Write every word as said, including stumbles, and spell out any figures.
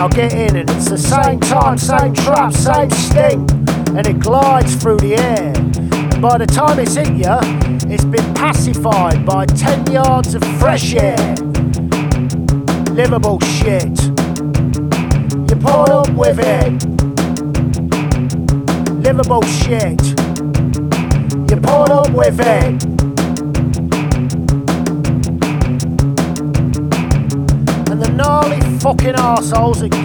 I'll get in and it's the same time, same trap, same sting, and it glides through the air. And by the time it's hit you, it's been pacified by ten yards of fresh air. Livable shit. You put up with it. Livable shit. You put up with it. And the gnarly fucking arseholes that